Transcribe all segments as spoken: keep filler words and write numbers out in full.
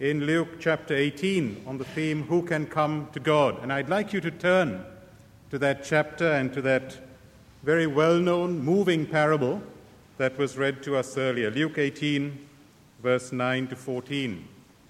in Luke chapter eighteen on the theme, Who Can Come to God? And I'd like you to turn to that chapter and to that very well-known, moving parable that was read to us earlier, Luke eighteen, verse nine to fourteen.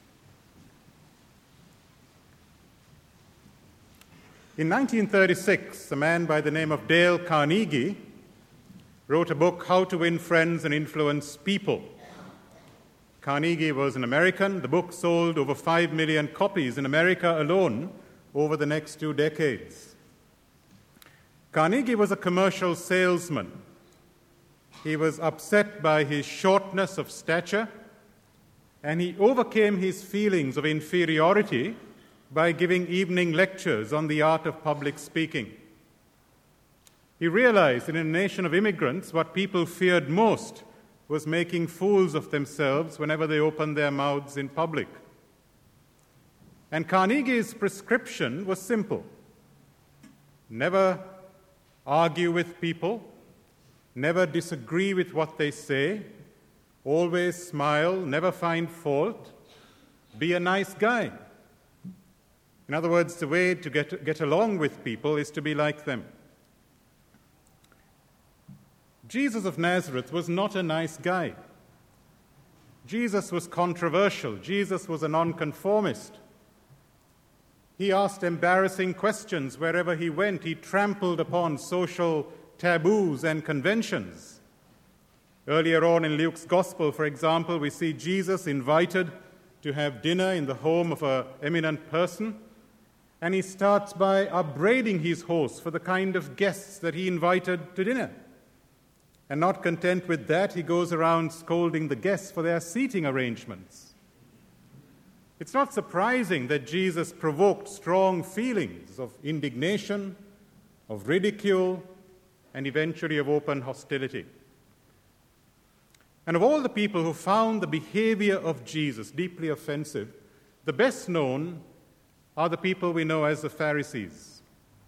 In nineteen thirty-six, a man by the name of Dale Carnegie wrote a book, How to Win Friends and Influence People. Carnegie was an American. The book sold over five million copies in America alone over the next two decades. Carnegie was a commercial salesman. He was upset by his shortness of stature, and he overcame his feelings of inferiority by giving evening lectures on the art of public speaking. He realized that in a nation of immigrants, what people feared most was making fools of themselves whenever they opened their mouths in public. And Carnegie's prescription was simple. Never argue with people, never disagree with what they say, always smile, never find fault, be a nice guy. In other words, the way to get, get along with people is to be like them. Jesus of Nazareth was not a nice guy. Jesus was controversial. Jesus was a nonconformist. He asked embarrassing questions wherever he went. He trampled upon social taboos and conventions. Earlier on in Luke's Gospel, for example, we see Jesus invited to have dinner in the home of an eminent person, and he starts by upbraiding his host for the kind of guests that he invited to dinner. And not content with that, he goes around scolding the guests for their seating arrangements. It's not surprising that Jesus provoked strong feelings of indignation, of ridicule, and eventually of open hostility. And of all the people who found the behavior of Jesus deeply offensive, the best known are the people we know as the Pharisees.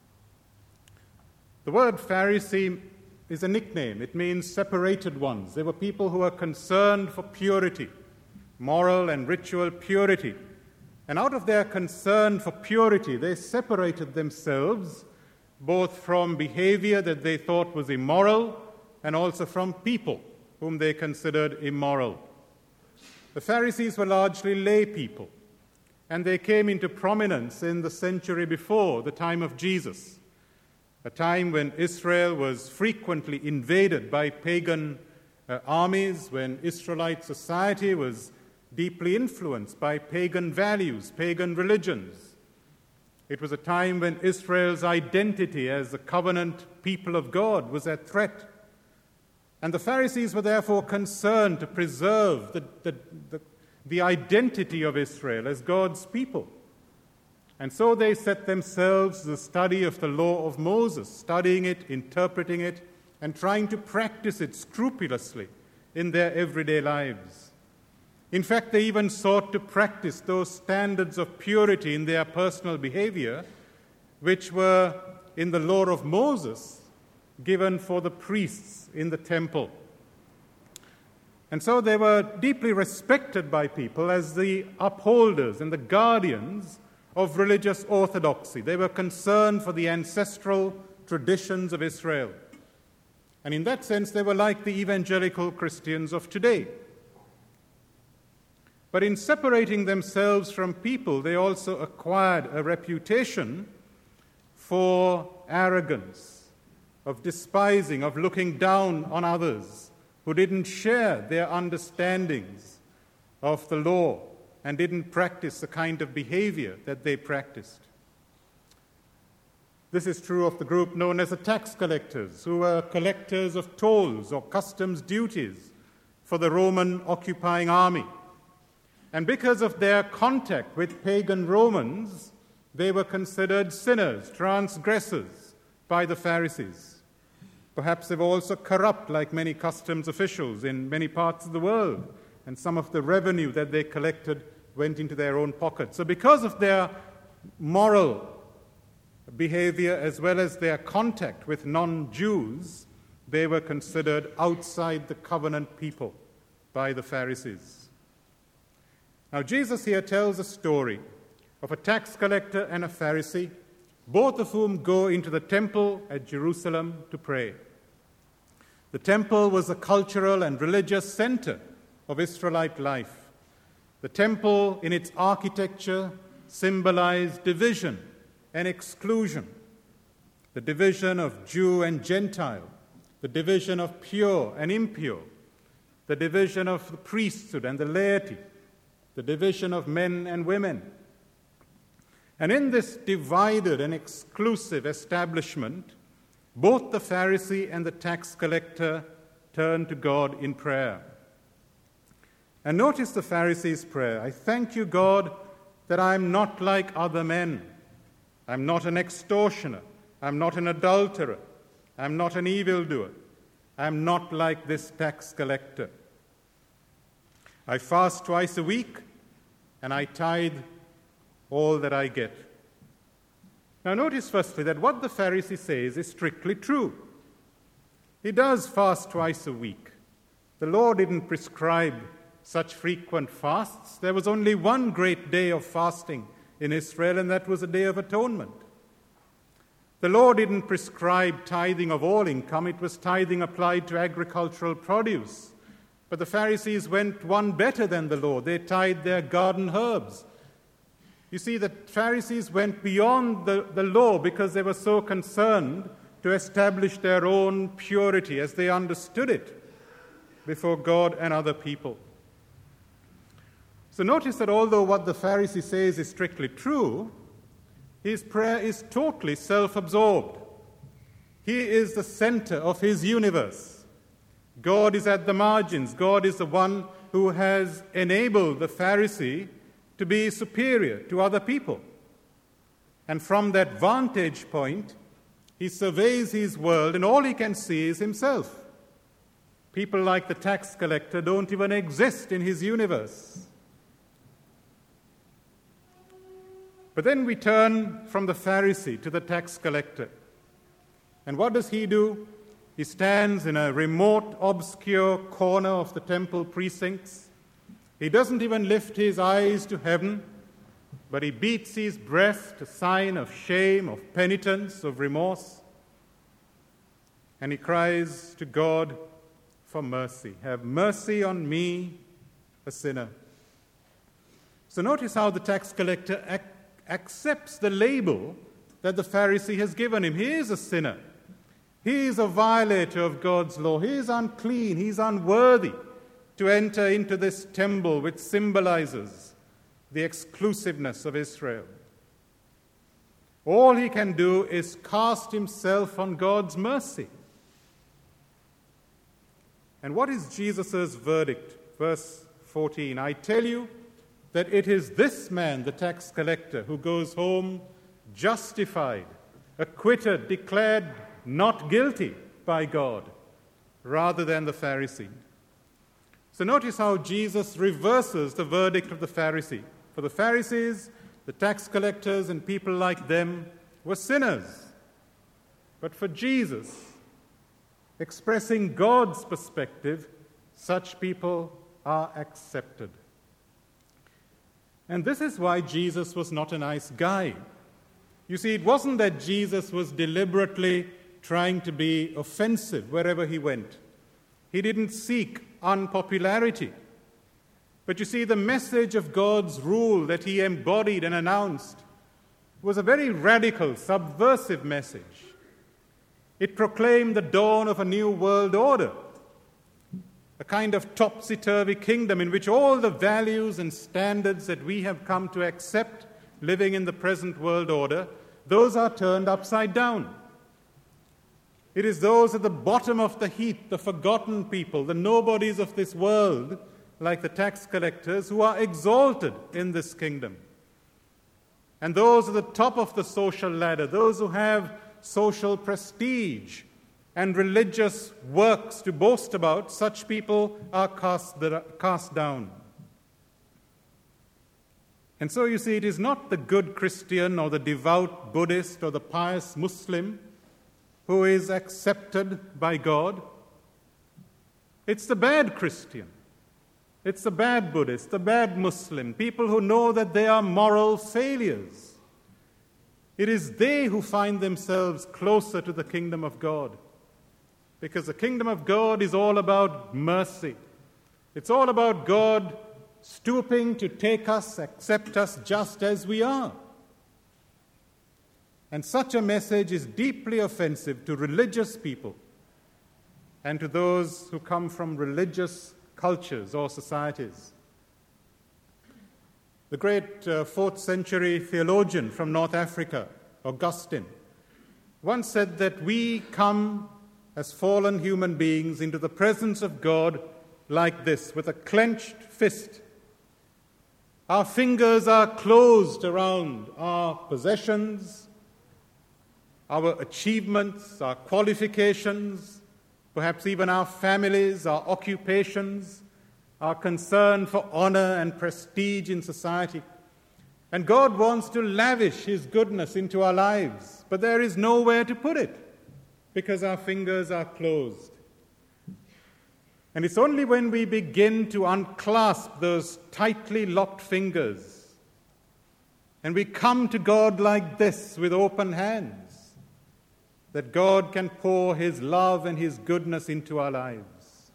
The word Pharisee is a nickname. It means separated ones. They were people who were concerned for purity, moral and ritual purity. And out of their concern for purity, they separated themselves both from behavior that they thought was immoral and also from people whom they considered immoral. The Pharisees were largely lay people, and they came into prominence in the century before the time of Jesus, a time when Israel was frequently invaded by pagan uh, armies, when Israelite society was deeply influenced by pagan values, pagan religions. It was a time when Israel's identity as the covenant people of God was at threat. And the Pharisees were therefore concerned to preserve the, the, the, the identity of Israel as God's people. And so they set themselves the study of the law of Moses, studying it, interpreting it, and trying to practice it scrupulously in their everyday lives. In fact, they even sought to practice those standards of purity in their personal behavior, which were in the law of Moses given for the priests in the temple. And so they were deeply respected by people as the upholders and the guardians of religious orthodoxy. They were concerned for the ancestral traditions of Israel. And in that sense, they were like the evangelical Christians of today. But in separating themselves from people, they also acquired a reputation for arrogance, of despising, of looking down on others who didn't share their understandings of the law and didn't practice the kind of behavior that they practiced. This is true of the group known as the tax collectors, who were collectors of tolls or customs duties for the Roman occupying army. And because of their contact with pagan Romans, they were considered sinners, transgressors by the Pharisees. Perhaps they were also corrupt like many customs officials in many parts of the world, and some of the revenue that they collected went into their own pockets. So because of their moral behavior as well as their contact with non-Jews, they were considered outside the covenant people by the Pharisees. Now, Jesus here tells a story of a tax collector and a Pharisee, both of whom go into the temple at Jerusalem to pray. The temple was a cultural and religious center of Israelite life. The temple, in its architecture, symbolized division and exclusion, the division of Jew and Gentile, the division of pure and impure, the division of the priesthood and the laity, the division of men and women. And in this divided and exclusive establishment, both the Pharisee and the tax collector turned to God in prayer. And notice the Pharisee's prayer. I thank you, God, that I am not like other men. I'm not an extortioner. I'm not an adulterer. I'm not an evildoer. I'm not like this tax collector. I fast twice a week, and I tithe all that I get. Now notice firstly that what the Pharisee says is strictly true. He does fast twice a week. The law didn't prescribe such frequent fasts. There was only one great day of fasting in Israel, and that was a Day of Atonement. The law didn't prescribe tithing of all income. It was tithing applied to agricultural produce. But the Pharisees went one better than the law. They tithed their garden herbs. You see, the Pharisees went beyond the, the law because they were so concerned to establish their own purity as they understood it before God and other people. So notice that although what the Pharisee says is strictly true, his prayer is totally self-absorbed. He is the center of his universe. God is at the margins. God is the one who has enabled the Pharisee to be superior to other people. And from that vantage point, he surveys his world, and all he can see is himself. People like the tax collector don't even exist in his universe. But then we turn from the Pharisee to the tax collector. And what does he do? He stands in a remote, obscure corner of the temple precincts. He doesn't even lift his eyes to heaven, but he beats his breast, a sign of shame, of penitence, of remorse. And he cries to God for mercy. Have mercy on me, a sinner. So notice how the tax collector ac- accepts the label that the Pharisee has given him. He is a sinner. He is a violator of God's law. He is unclean. He is unworthy to enter into this temple which symbolizes the exclusiveness of Israel. All he can do is cast himself on God's mercy. And what is Jesus' verdict? Verse fourteen, I tell you that it is this man, the tax collector, who goes home justified, acquitted, declared not guilty by God, rather than the Pharisee. So notice how Jesus reverses the verdict of the Pharisee. For the Pharisees, the tax collectors and people like them were sinners. But for Jesus, expressing God's perspective, such people are accepted. And this is why Jesus was not a nice guy. You see, it wasn't that Jesus was deliberately trying to be offensive wherever he went. He didn't seek unpopularity. But you see, the message of God's rule that he embodied and announced was a very radical, subversive message. It proclaimed the dawn of a new world order, a kind of topsy-turvy kingdom in which all the values and standards that we have come to accept living in the present world order, those are turned upside down. It is those at the bottom of the heap, the forgotten people, the nobodies of this world, like the tax collectors, who are exalted in this kingdom. And those at the top of the social ladder, those who have social prestige and religious works to boast about, such people are cast, cast down. And so you see, it is not the good Christian or the devout Buddhist or the pious Muslim who is accepted by God. It's the bad Christian, It's the bad Buddhist, the bad Muslim, people who know that they are moral failures. It is they who find themselves closer to the kingdom of God. Because the kingdom of God is all about mercy. It's all about God stooping to take us, accept us just as we are. And such a message is deeply offensive to religious people and to those who come from religious cultures or societies. The great uh, fourth century theologian from North Africa, Augustine, once said that we come as fallen human beings into the presence of God like this, with a clenched fist. Our fingers are closed around our possessions, our achievements, our qualifications, perhaps even our families, our occupations, our concern for honor and prestige in society. And God wants to lavish His goodness into our lives, but there is nowhere to put it because our fingers are closed. And it's only when we begin to unclasp those tightly locked fingers and we come to God like this with open hands that God can pour His love and His goodness into our lives.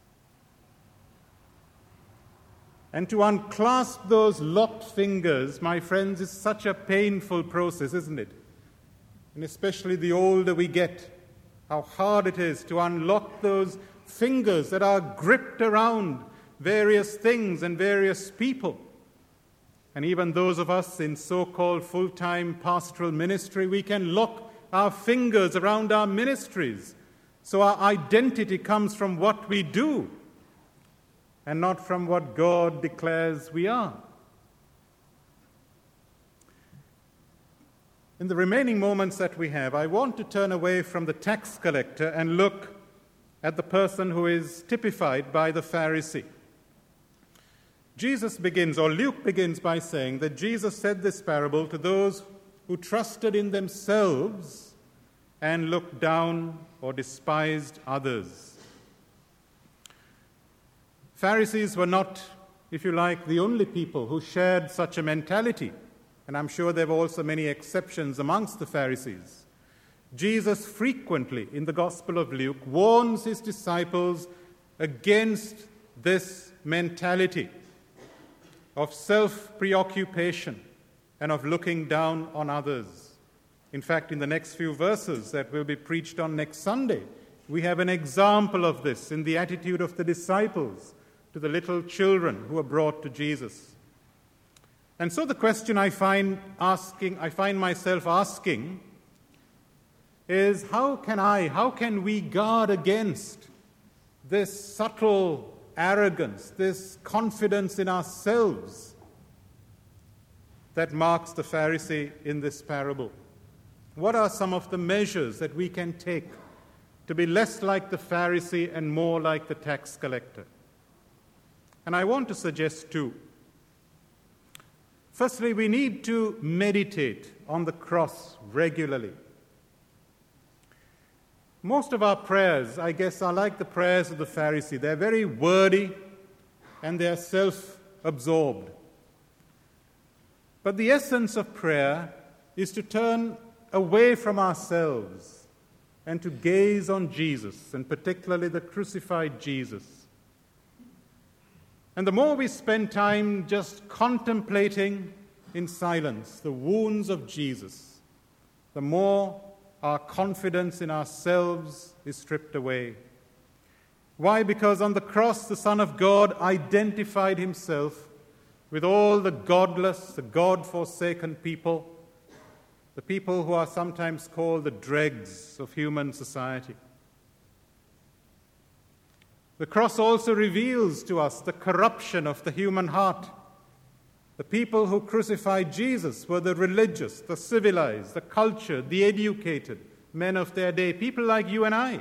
And to unclasp those locked fingers, my friends, is such a painful process, isn't it? And especially the older we get, how hard it is to unlock those fingers that are gripped around various things and various people. And even those of us in so-called full-time pastoral ministry, we can lock our fingers around our ministries. So our identity comes from what we do and not from what God declares we are. In the remaining moments that we have, I want to turn away from the tax collector and look at the person who is typified by the Pharisee. Jesus begins, or Luke begins by saying that Jesus said this parable to those who trusted in themselves and looked down or despised others. Pharisees were not, if you like, the only people who shared such a mentality, and I'm sure there were also many exceptions amongst the Pharisees. Jesus frequently, in the Gospel of Luke, warns his disciples against this mentality of self-preoccupation and of looking down on others. In fact, in the next few verses that will be preached on next Sunday, we have an example of this in the attitude of the disciples to the little children who were brought to Jesus. And so the question I find asking, I find myself asking is, how can I, how can we guard against this subtle arrogance, this confidence in ourselves that marks the Pharisee in this parable? What are some of the measures that we can take to be less like the Pharisee and more like the tax collector? And I want to suggest two. Firstly, we need to meditate on the cross regularly. Most of our prayers, I guess, are like the prayers of the Pharisee. They're very wordy and they're self-absorbed. But the essence of prayer is to turn away from ourselves and to gaze on Jesus, and particularly the crucified Jesus. And the more we spend time just contemplating in silence the wounds of Jesus, the more our confidence in ourselves is stripped away. Why? Because on the cross, the Son of God identified himself with all the godless, the God-forsaken people, the people who are sometimes called the dregs of human society. The cross also reveals to us the corruption of the human heart. The people who crucified Jesus were the religious, the civilized, the cultured, the educated men of their day, people like you and I.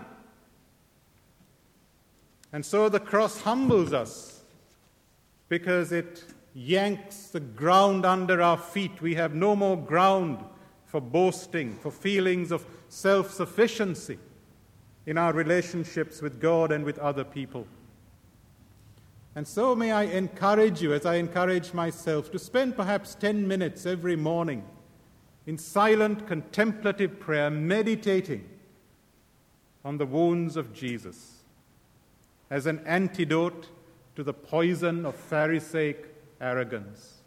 And so the cross humbles us because it yanks the ground under our feet. We have no more ground for boasting, for feelings of self-sufficiency in our relationships with God and with other people. And so may I encourage you, as I encourage myself, to spend perhaps ten minutes every morning in silent contemplative prayer, meditating on the wounds of Jesus as an antidote to the poison of Pharisaic arrogance.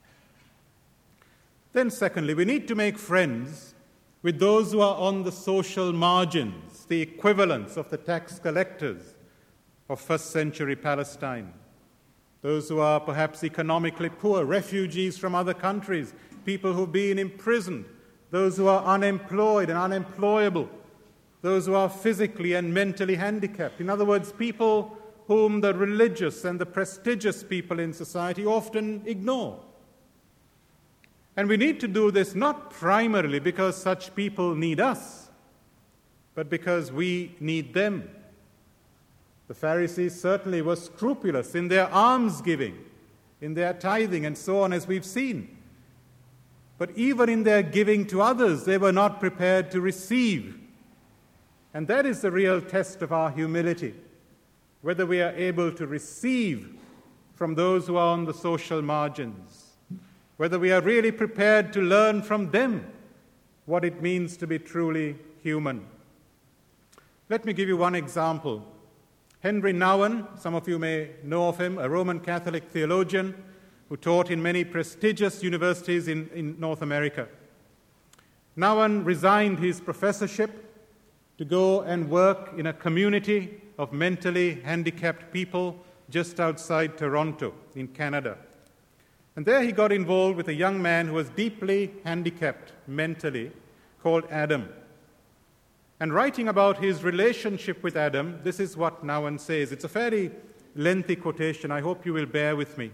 Then secondly, we need to make friends with those who are on the social margins, the equivalents of the tax collectors of first century Palestine. Those who are perhaps economically poor, refugees from other countries, people who've been imprisoned, those who are unemployed and unemployable, those who are physically and mentally handicapped. In other words, people whom the religious and the prestigious people in society often ignore. And we need to do this not primarily because such people need us, but because we need them. The Pharisees certainly were scrupulous in their almsgiving, in their tithing, and so on, as we've seen. But even in their giving to others, they were not prepared to receive. And that is the real test of our humility, whether we are able to receive from those who are on the social margins, whether we are really prepared to learn from them what it means to be truly human. Let me give you one example. Henry Nouwen, some of you may know of him, a Roman Catholic theologian who taught in many prestigious universities in, in North America. Nouwen resigned his professorship to go and work in a community of mentally handicapped people just outside Toronto in Canada. And there he got involved with a young man who was deeply handicapped mentally, called Adam. And writing about his relationship with Adam, this is what Nouwen says. It's a fairly lengthy quotation. I hope you will bear with me.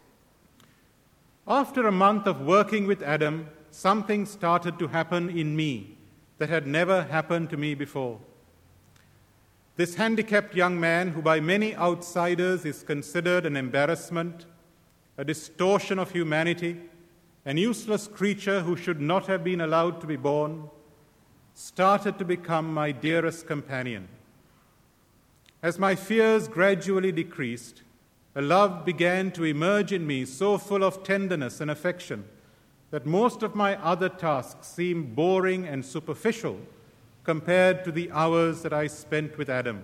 After a month of working with Adam, something started to happen in me that had never happened to me before. This handicapped young man, who by many outsiders is considered an embarrassment, a distortion of humanity, an useless creature who should not have been allowed to be born, started to become my dearest companion. As my fears gradually decreased, a love began to emerge in me so full of tenderness and affection that most of my other tasks seemed boring and superficial compared to the hours that I spent with Adam.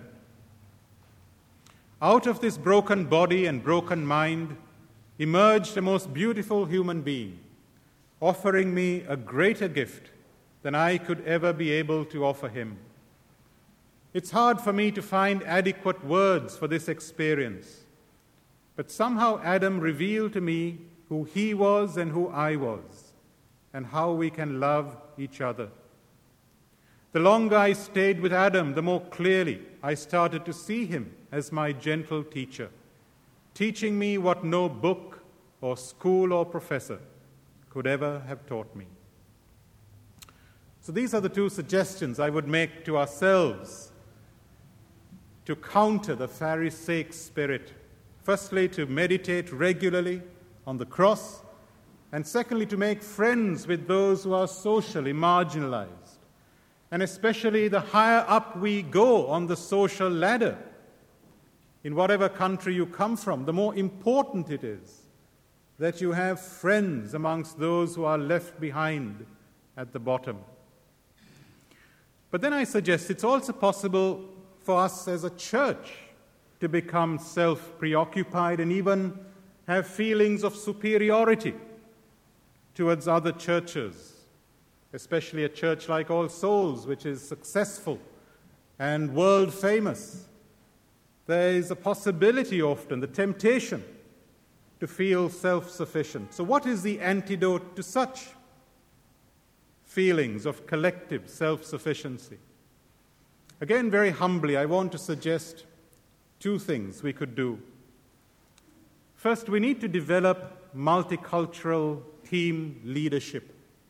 Out of this broken body and broken mind emerged a most beautiful human being, offering me a greater gift than I could ever be able to offer him. It's hard for me to find adequate words for this experience, but somehow Adam revealed to me who he was and who I was, and how we can love each other. The longer I stayed with Adam, the more clearly I started to see him as my gentle teacher, teaching me what no book or school or professor could ever have taught me. So these are the two suggestions I would make to ourselves to counter the Pharisaic spirit. Firstly, to meditate regularly on the cross, and secondly, to make friends with those who are socially marginalized. And especially the higher up we go on the social ladder, in whatever country you come from, the more important it is that you have friends amongst those who are left behind at the bottom. But then I suggest it's also possible for us as a church to become self-preoccupied and even have feelings of superiority towards other churches, especially a church like All Souls, which is successful and world famous. There is a possibility often, the temptation, to feel self-sufficient. So what is the antidote to such feelings of collective self-sufficiency? Again, very humbly, I want to suggest two things we could do. First, we need to develop multicultural team leadership.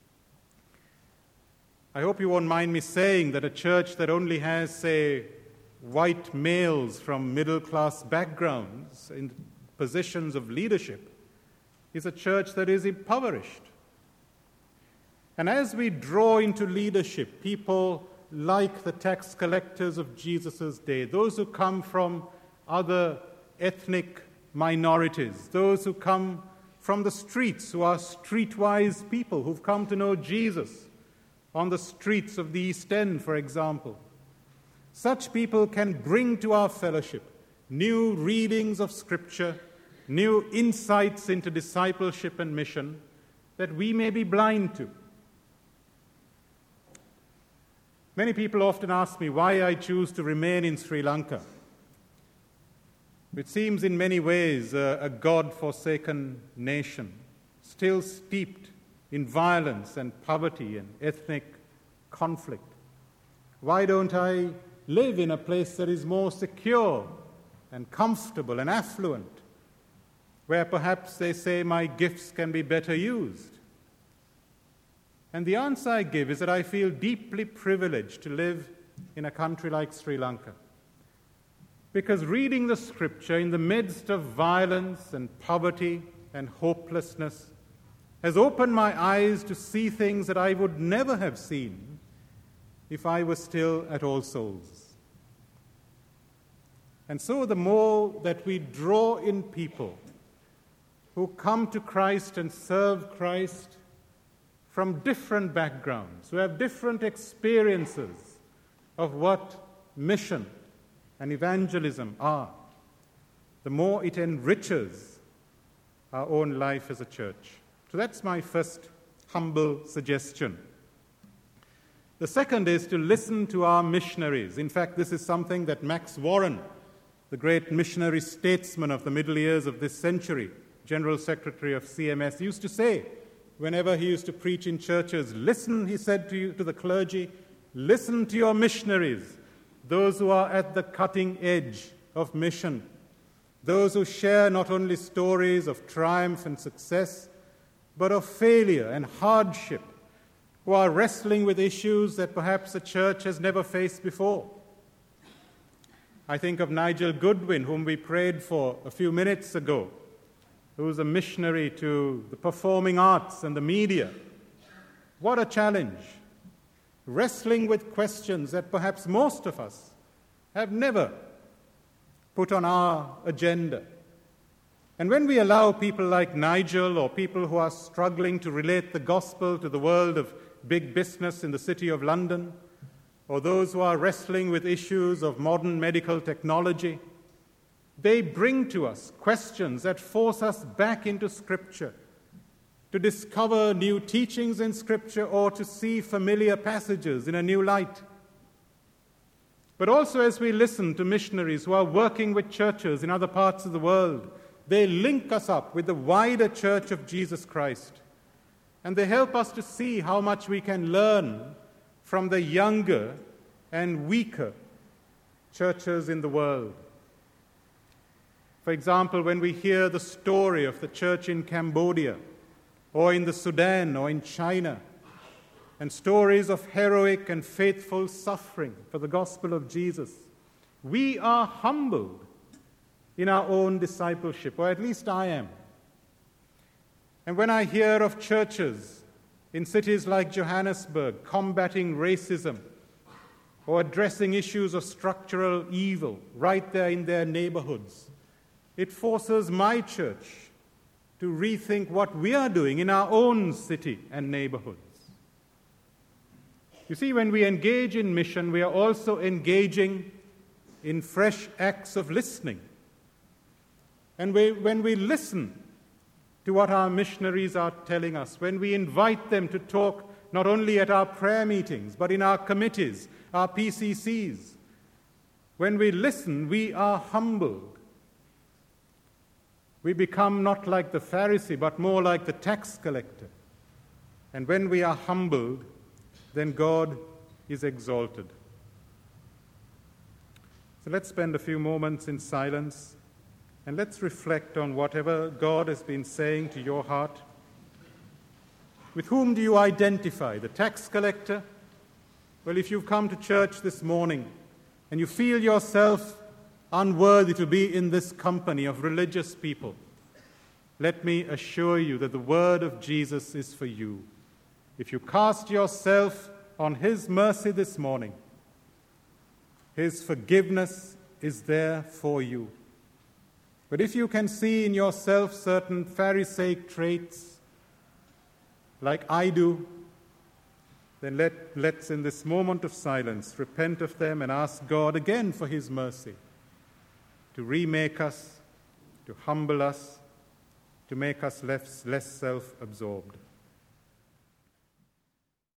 I hope you won't mind me saying that a church that only has, say, white males from middle-class backgrounds in positions of leadership is a church that is impoverished. And as we draw into leadership people like the tax collectors of Jesus' day, those who come from other ethnic minorities, those who come from the streets, who are streetwise people who've come to know Jesus on the streets of the East End, for example. Such people can bring to our fellowship new readings of Scripture, new insights into discipleship and mission that we may be blind to. Many people often ask me why I choose to remain in Sri Lanka. It seems in many ways a, a God-forsaken nation, still steeped in violence and poverty and ethnic conflict. Why don't I live in a place that is more secure and comfortable and affluent, where perhaps they say my gifts can be better used? And the answer I give is that I feel deeply privileged to live in a country like Sri Lanka. Because reading the Scripture in the midst of violence and poverty and hopelessness has opened my eyes to see things that I would never have seen if I were still at All Souls. And so the more that we draw in people who come to Christ and serve Christ from different backgrounds, who have different experiences of what mission and evangelism are, the more it enriches our own life as a church. So that's my first humble suggestion. The second is to listen to our missionaries. In fact, this is something that Max Warren, the great missionary statesman of the middle years of this century, General Secretary of C M S, used to say whenever he used to preach in churches. Listen, he said to, you, to the clergy, listen to your missionaries, those who are at the cutting edge of mission, those who share not only stories of triumph and success, but of failure and hardship, who are wrestling with issues that perhaps the church has never faced before. I think of Nigel Goodwin, whom we prayed for a few minutes ago, who is a missionary to the performing arts and the media. What a challenge! Wrestling with questions that perhaps most of us have never put on our agenda. And when we allow people like Nigel or people who are struggling to relate the gospel to the world of big business in the city of London, or those who are wrestling with issues of modern medical technology, they bring to us questions that force us back into Scripture, to discover new teachings in Scripture or to see familiar passages in a new light. But also as we listen to missionaries who are working with churches in other parts of the world, they link us up with the wider church of Jesus Christ. And they help us to see how much we can learn from the younger and weaker churches in the world. For example, when we hear the story of the church in Cambodia, or in the Sudan, or in China, and stories of heroic and faithful suffering for the gospel of Jesus, we are humbled in our own discipleship, or at least I am. And when I hear of churches in cities like Johannesburg combating racism or addressing issues of structural evil right there in their neighborhoods, it forces my church to rethink what we are doing in our own city and neighborhoods. You see, when we engage in mission, we are also engaging in fresh acts of listening. And we, when we listen to what our missionaries are telling us, when we invite them to talk not only at our prayer meetings, but in our committees, our P C Cs, when we listen, we are humbled. We become not like the Pharisee, but more like the tax collector. And when we are humbled, then God is exalted. So let's spend a few moments in silence, and let's reflect on whatever God has been saying to your heart. With whom do you identify? The tax collector? Well, if you've come to church this morning and you feel yourself unworthy to be in this company of religious people, let me assure you that the word of Jesus is for you. If you cast yourself on His mercy this morning, His forgiveness is there for you. But if you can see in yourself certain Pharisaic traits, like I do, then let, let's in this moment of silence repent of them and ask God again for his mercy to remake us, to humble us, to make us less, less self-absorbed.